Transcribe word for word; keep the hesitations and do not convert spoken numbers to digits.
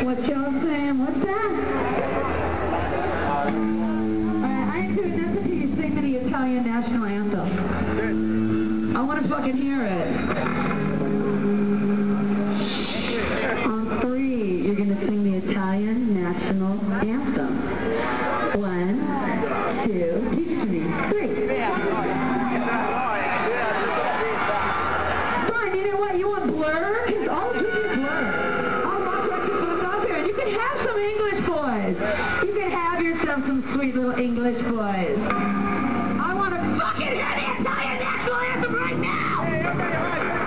what y'all saying? What's that? Alright, I ain't doing nothing until you sing me the Italian national anthem. I want to fucking hear it. On three, you're going to sing the Italian national anthem. One, two, teach to me. Three. Fine, you know what? You want Blur? Because I'll give you Blur. I'll walk right to those out there. And you can have some English boys. You can have yourself some sweet little English boys.